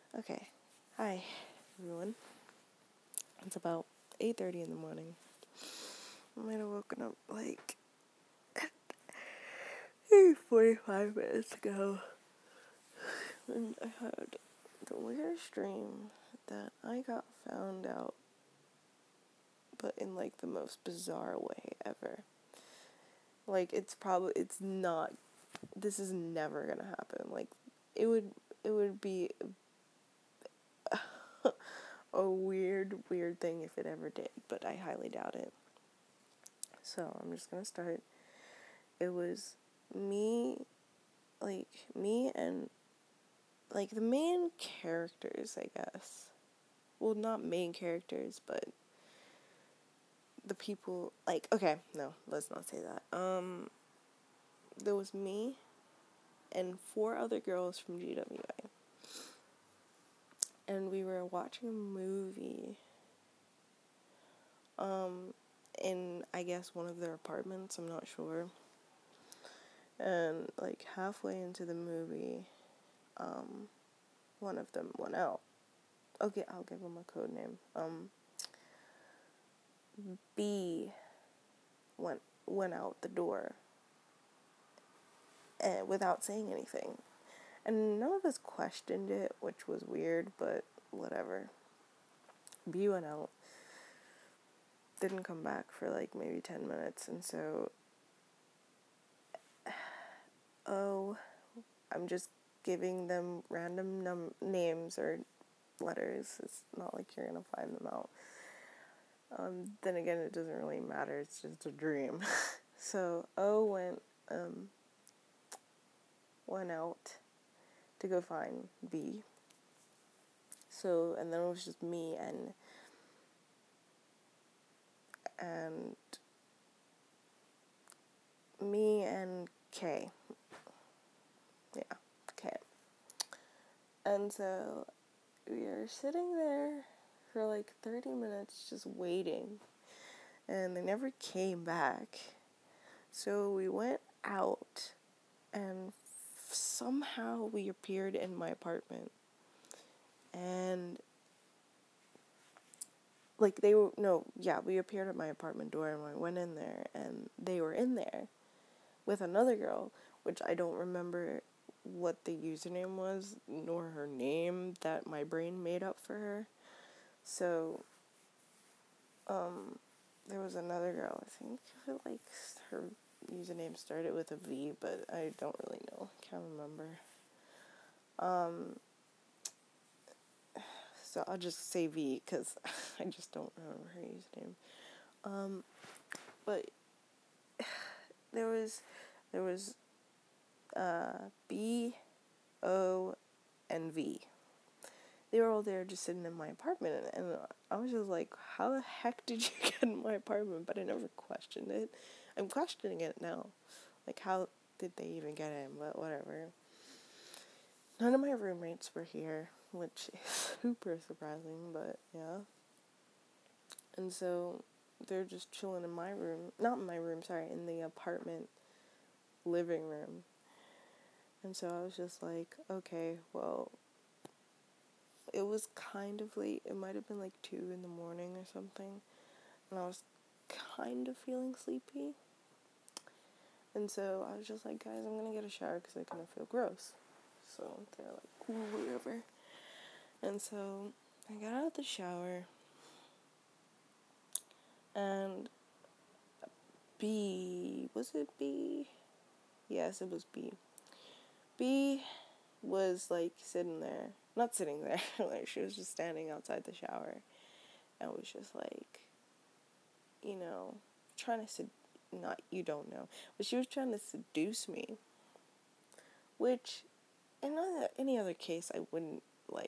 Okay. Hi, everyone. It's about 8:30 in the morning. I might have woken up like 45 minutes ago. And I had the weirdest dream that I got found out, but in like the most bizarre way ever. Like it's not, this is never gonna happen. Like it would be a weird thing if it ever did, but I highly doubt it. So I'm just gonna start. It was me, me and like the main characters, I guess. Well, not main characters, but the people. Like, okay, no, let's not say that. There was me and four other girls from GWA, and we were watching a movie. In I guess one of their apartments. I'm not sure. And like halfway into the movie, one of them went out. Okay, I'll give him a code name. B went out the door and without saying anything. And none of us questioned it, which was weird, but whatever. B went out, didn't come back for like maybe 10 minutes, and so I'm just giving them random names or letters. It's not like you're gonna find them out. Then again, it doesn't really matter. It's just a dream. So O went out to go find B. So and then it was just and me and K. Yeah, K. And so we are sitting there for like 30 minutes just waiting. And they never came back. So we went out and somehow we appeared in my apartment. And like we appeared at my apartment door and I went in there and they were in there with another girl, which I don't remember what the username was, nor her name that my brain made up for her. So, there was another girl, I think, like, her username started with a V, but I don't really know, can't remember. So I'll just say V, because I just don't remember her username. But there was B, O, and V. They were all there just sitting in my apartment, and I was just like, how the heck did you get in my apartment? But I never questioned it. I'm questioning it now. Like, how did they even get in? But whatever. None of my roommates were here, which is super surprising, but yeah. And so they're just chilling in my room. Not in my room, sorry, in the apartment living room. And so I was just like, okay, well, it was kind of late. It might have been like 2 in the morning or something. And I was kind of feeling sleepy. And so I was just like, guys, I'm going to get a shower because I kind of feel gross. So they're like, cool, whatever. And so I got out of the shower. And B, was it B? Yes, it was B. B was like sitting there. Not sitting there. Like, she was just standing outside the shower. And was just like, trying to not, you don't know, but she was trying to seduce me, which in any other case I wouldn't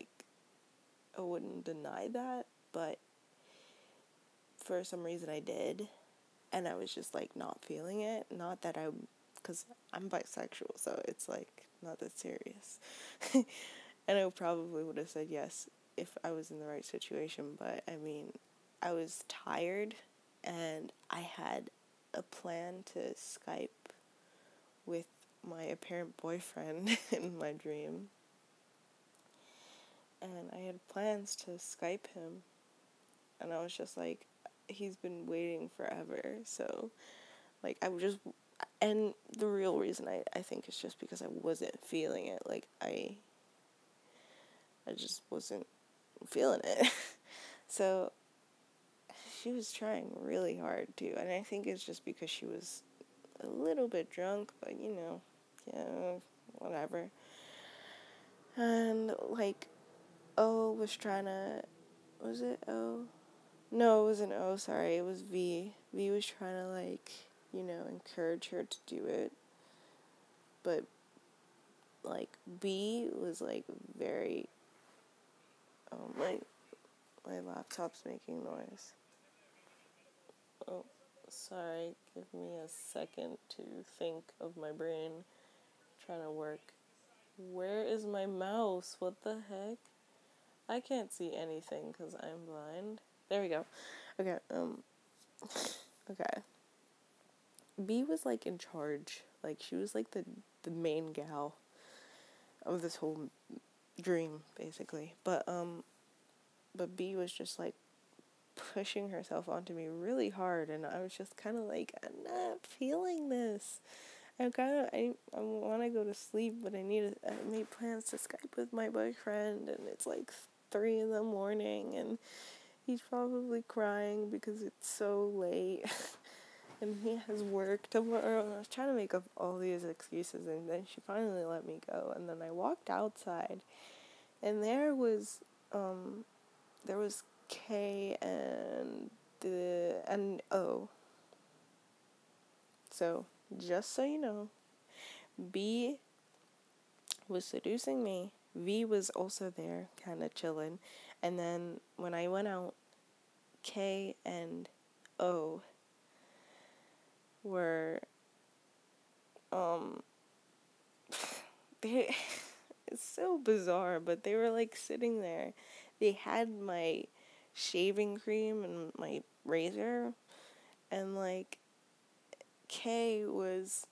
deny that, but for some reason I did, and I was just like not feeling it. Not that because I'm bisexual, so it's like not that serious. And I probably would have said yes if I was in the right situation, but I mean, I was tired and I had a plan to Skype with my apparent boyfriend in my dream. and I had plans to Skype him, and I was just like, he's been waiting forever, so, like, I would just, and the real reason I think is just because I wasn't feeling it, like, I just wasn't feeling it, so, she was trying really hard, too, and I think it's just because she was a little bit drunk, but, yeah, whatever, and, like, O was trying to, was it O? No, it wasn't O, sorry, it was V. V was trying to, like, encourage her to do it, but, like, B was, like, very, oh, my laptop's making noise. Oh, sorry, give me a second to think of my brain trying to work. Where is my mouse? What the heck? I can't see anything because I'm blind. There we go. Okay, okay. B was, like, in charge. Like, she was, like, the main gal of this whole dream, basically. But B was just, like, pushing herself onto me really hard, and I was just kind of like, I'm not feeling this. I want to go to sleep, but I made plans to Skype with my boyfriend, and it's, like, 3 in the morning, and he's probably crying because it's so late. And he has work tomorrow, and I was trying to make up all these excuses, and then she finally let me go, and then I walked outside, and there was K and O. So, just so you know, B was seducing me, V was also there, kind of chilling, and then when I went out, K and O were, they, it's so bizarre, but they were, like, sitting there. They had my shaving cream and my razor, and, like, Kay was,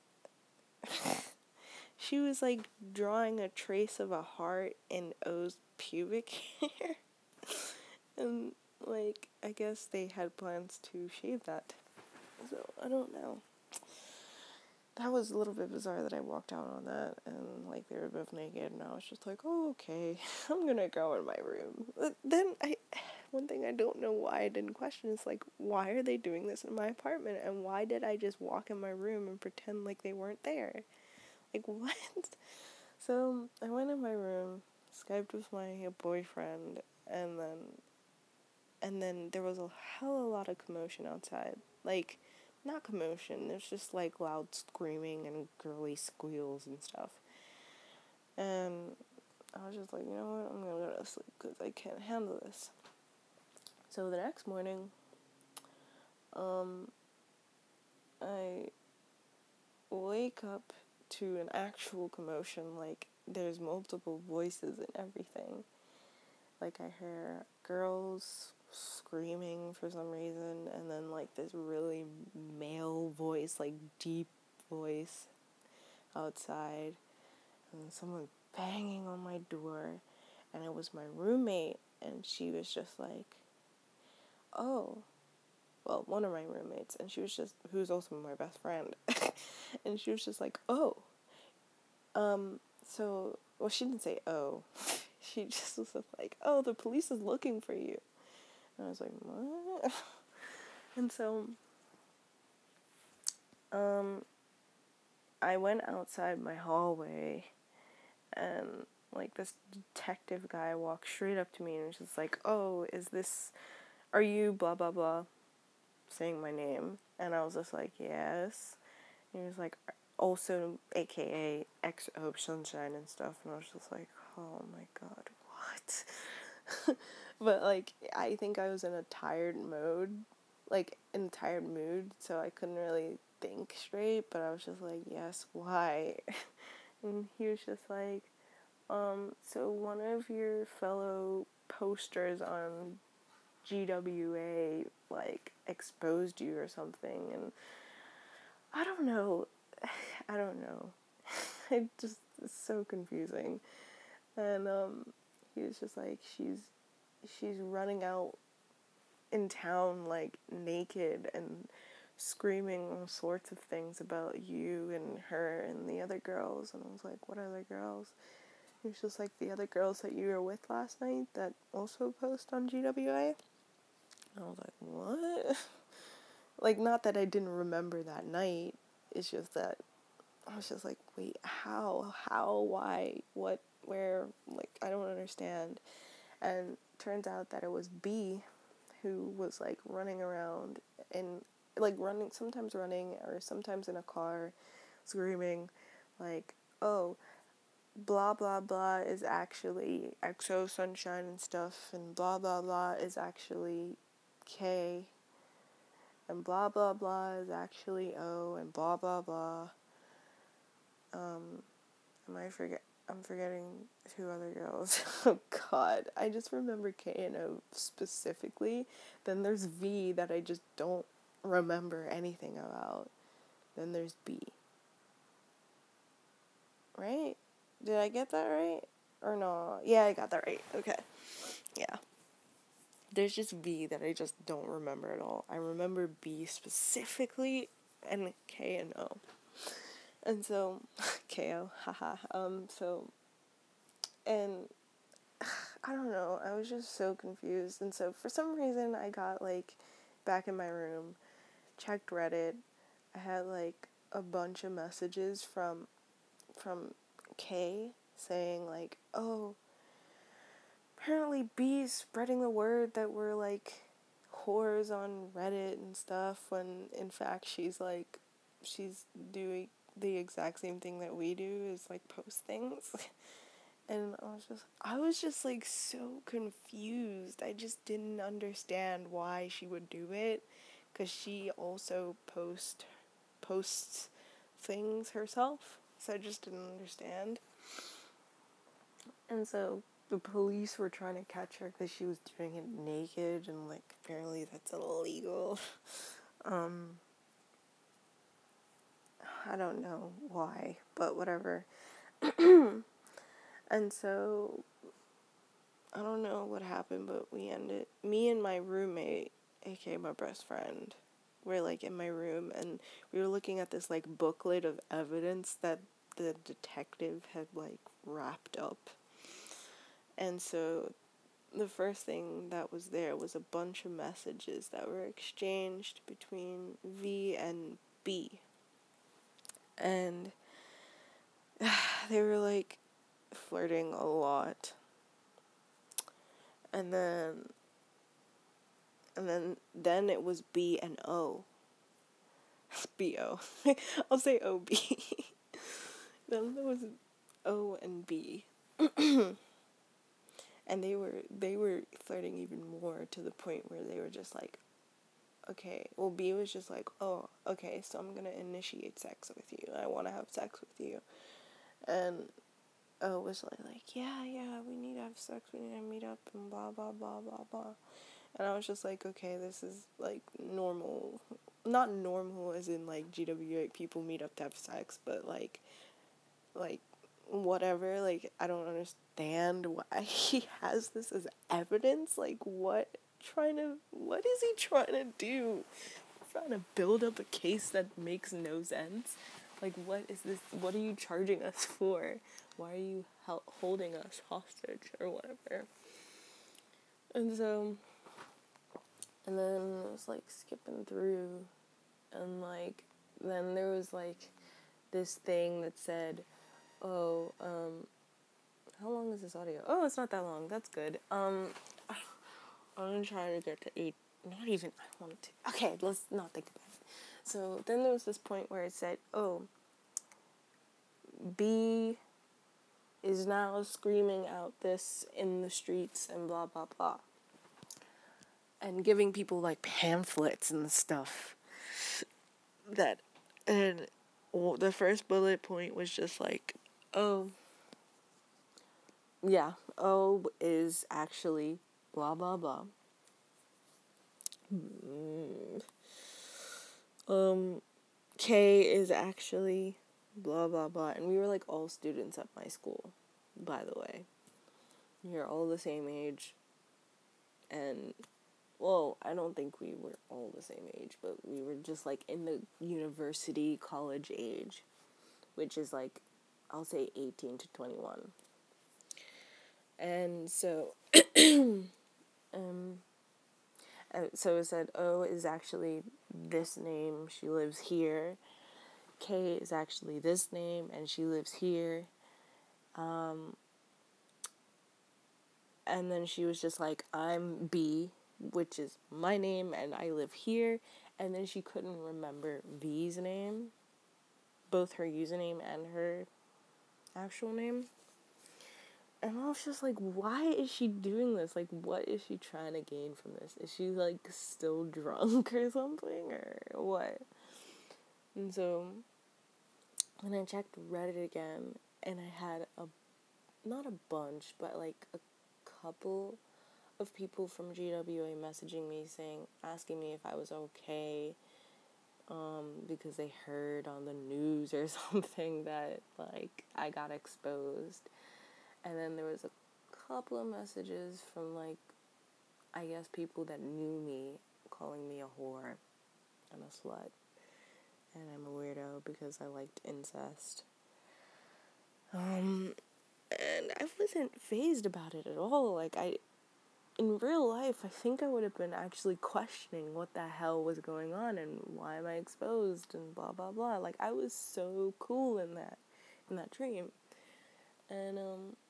she was, like, drawing a trace of a heart in O's pubic hair, and, like, I guess they had plans to shave that, so I don't know. That was a little bit bizarre that I walked out on that, and, like, they were both naked, and I was just like, oh, okay, I'm gonna go in my room. But then, one thing I don't know why I didn't question is, like, why are they doing this in my apartment, and why did I just walk in my room and pretend like they weren't there? Like, what? So, I went in my room, Skyped with my boyfriend, and then there was a hell of a lot of commotion outside. Like, not commotion, there's just, like, loud screaming and girly squeals and stuff. And I was just like, you know what, I'm gonna go to sleep because I can't handle this. So the next morning, I wake up to an actual commotion, like, there's multiple voices and everything. Like, I hear girls screaming for some reason, and then, like, this really male voice, like, deep voice outside, and someone banging on my door, and it was my roommate, and she was just like, oh, well, one of my roommates, and she was just, who's also my best friend, and she was just like, oh, so, well, she didn't say, oh, she just was like, oh, the police is looking for you, and I was like, what? And so, I went outside my hallway, and, like, this detective guy walked straight up to me and was just like, oh, are you blah, blah, blah, saying my name, and I was just like, yes, and he was like, also, aka XO Sunshine and stuff, and I was just like, oh my god, what? But, like, I think I was in a tired mood, so I couldn't really think straight, but I was just like, yes, why? And he was just like, so one of your fellow posters on GWA, like, exposed you or something, and I don't know. It just, it's so confusing. And, he was just like, she's running out in town, like, naked and screaming all sorts of things about you and her and the other girls. And I was like, what other girls? He was just like, the other girls that you were with last night that also post on GWA. And I was like, what? Like, not that I didn't remember that night. It's just that I was just like, wait, how, why, what, where? Like, I don't understand. And turns out that it was B who was, like, running around and, like, sometimes running or sometimes in a car screaming, like, oh, blah, blah, blah is actually XO Sunshine and stuff, and blah, blah, blah is actually K, and blah, blah, blah is actually O, and blah, blah, blah. I'm forgetting two other girls. Oh, God. I just remember K and O specifically. Then there's V that I just don't remember anything about. Then there's B. Right? Did I get that right? Or no? Yeah, I got that right. Okay. Yeah. There's just V that I just don't remember at all. I remember B specifically and K and O. And so, KO, haha. And I don't know, I was just so confused. And so for some reason I got, like, back in my room, checked Reddit. I had, like, a bunch of messages from K saying, like, oh, apparently B's spreading the word that we're, like, whores on Reddit and stuff, when in fact she's doing the exact same thing that we do, is, like, post things. And I was just like so confused. I just didn't understand why she would do it, because she also posts things herself, so I just didn't understand. And so the police were trying to catch her because she was doing it naked, and, like, apparently that's illegal. I don't know why, but whatever. And so, I don't know what happened, but me and my roommate, aka my best friend, were, like, in my room, and we were looking at this, like, booklet of evidence that the detective had, like, wrapped up. And so, the first thing that was there was a bunch of messages that were exchanged between V and B. And they were, like, flirting a lot. And then it was B and O. B-O. I'll say O-B. Then there was O and B. And they were flirting even more, to the point where they were just like, okay, well, B was just like, oh, okay, so I'm gonna initiate sex with you. I want to have sex with you. And O was like, yeah, we need to have sex, we need to meet up, and blah, blah, blah, blah, blah. And I was just like, okay, this is, like, normal. Not normal as in, like, GWA people meet up to have sex, but, like, whatever. Like, I don't understand why he has this as evidence. Like, what is he trying to do? Trying to build up a case that makes no sense? Like, what is this? What are you charging us for? Why are you holding us hostage or whatever? And so, and then it was, like, skipping through, and, like, then there was, like, this thing that said, oh, how long is this audio? Oh, it's not that long. That's good. I'm gonna try to get to 8. Not even, I wanted to. Okay, let's not think about it. So, then there was this point where it said, oh, B is now screaming out this in the streets and blah, blah, blah. And giving people, like, pamphlets and stuff. And the first bullet point was just like, oh, yeah, O is actually blah, blah, blah. K is actually blah, blah, blah. And we were, like, all students at my school, by the way. You're all the same age. And, well, I don't think we were all the same age, but we were just, like, in the university, college age, which is, like, I'll say 18 to 21. And so, so it said, O is actually this name, she lives here. K is actually this name, and she lives here. And then she was just like, I'm B, which is my name, and I live here. And then she couldn't remember V's name, both her username and her actual name. And I was just like, why is she doing this? Like, what is she trying to gain from this? Is she, like, still drunk or something, or what? And so, when I checked Reddit again, and I had not a bunch, but, like, a couple of people from GWA messaging me asking me if I was okay, because they heard on the news or something that, like, I got exposed. And then there was a couple of messages from, like, I guess people that knew me calling me a whore and a slut. And I'm a weirdo because I liked incest. And I wasn't fazed about it at all. Like, in real life, I think I would have been actually questioning what the hell was going on and why am I exposed and blah, blah, blah. Like, I was so cool in that dream. And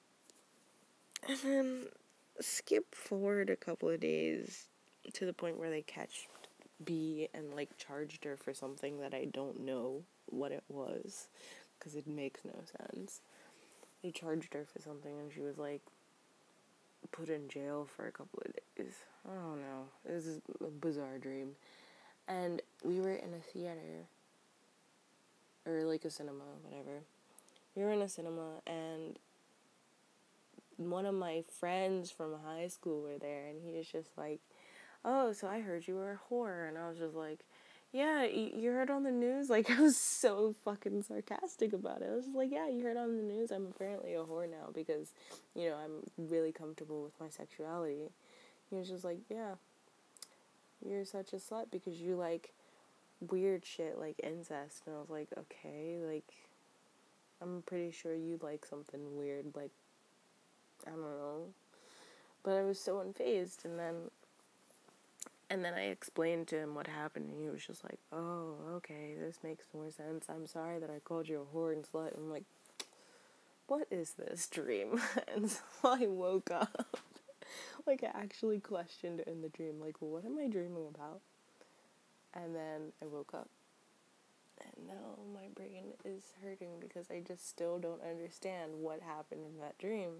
then skip forward a couple of days to the point where they catch B and, like, charged her for something that I don't know what it was, because it makes no sense. They charged her for something and she was, like, put in jail for a couple of days. I don't know. It was a bizarre dream. And we were in a theater, or, like, a cinema, whatever. We were in a cinema, and one of my friends from high school were there, and he was just like, oh, so I heard you were a whore. And I was just like, yeah, you heard on the news? Like, I was so fucking sarcastic about it. I was just like, yeah, you heard on the news? I'm apparently a whore now because, you know, I'm really comfortable with my sexuality. He was just like, yeah, you're such a slut because you like weird shit like incest. And I was like, okay, like, I'm pretty sure you like something weird, like, I don't know. But I was so unfazed, and then I explained to him what happened, and he was just like, oh, okay, this makes more sense. I'm sorry that I called you a whore and slut. And I'm like, what is this dream? And so I woke up. Like, I actually questioned in the dream, like, what am I dreaming about? And then I woke up. And now my brain is hurting because I just still don't understand what happened in that dream.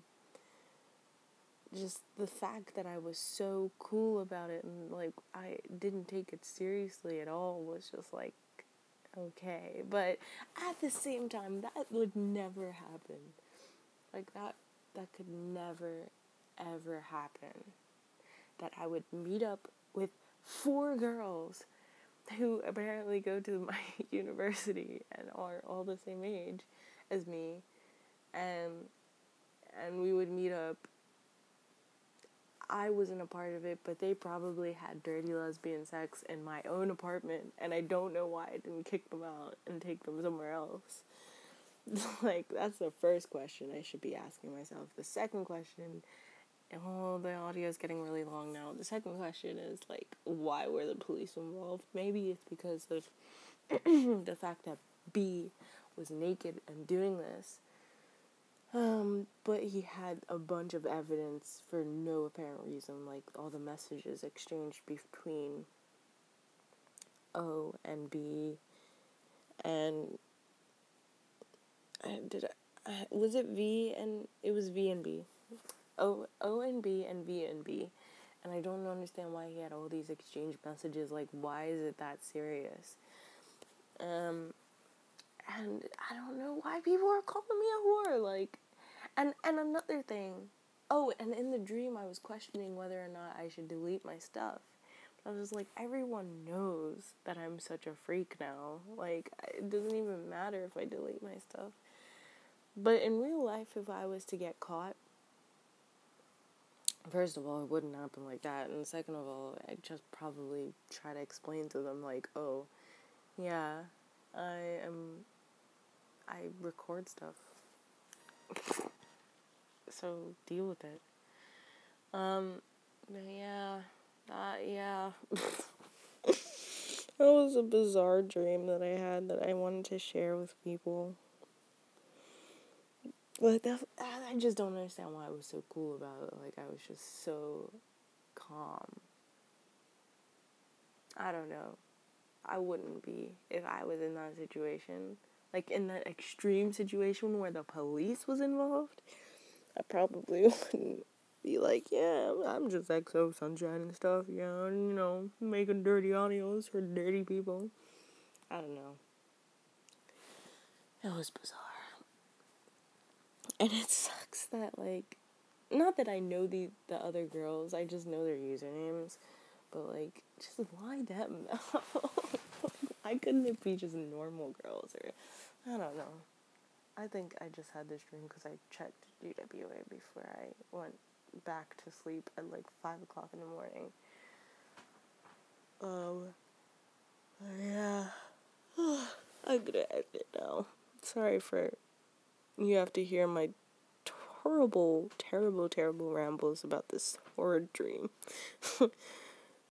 Just the fact that I was so cool about it and, like, I didn't take it seriously at all was just, like, okay. But at the same time, that would never happen. Like, that could never, ever happen. That I would meet up with 4 girls who apparently go to my university and are all the same age as me, and we would meet up. I wasn't a part of it, but they probably had dirty lesbian sex in my own apartment, and I don't know why I didn't kick them out and take them somewhere else. Like, that's the first question I should be asking myself. The second question, the audio is getting really long now. The second question is, like, why were the police involved? Maybe it's because of the fact that B was naked and doing this. But he had a bunch of evidence for no apparent reason, like all the messages exchanged between O and B, and was it V and it was V and B, O and B and V and B, and I don't understand why he had all these exchange messages. Like, why is it that serious? And I don't know why people are calling me a whore, like. And another thing, and in the dream I was questioning whether or not I should delete my stuff. I was like, everyone knows that I'm such a freak now. Like, it doesn't even matter if I delete my stuff. But in real life, if I was to get caught, first of all, it wouldn't happen like that. And second of all, I'd just probably try to explain to them, like, oh, yeah, I am, I record stuff. So deal with it. But yeah. That was a bizarre dream that I had that I wanted to share with people. Like, I just don't understand why it was so cool about it. Like, I was just so calm. I don't know. I wouldn't be if I was in that situation. Like, in that extreme situation where the police was involved, I probably wouldn't be like, yeah, I'm just XO Sunshine and stuff, yeah, and, making dirty audios for dirty people. I don't know. It was bizarre. And it sucks that, like, not that I know the other girls, I just know their usernames, but, like, just why them? Why couldn't it be just normal girls? Or, I don't know. I think I just had this dream because I checked GWA before I went back to sleep at, like, 5 o'clock in the morning. Yeah. I'm gonna end it now. Sorry for you have to hear my terrible, terrible, terrible rambles about this horrid dream.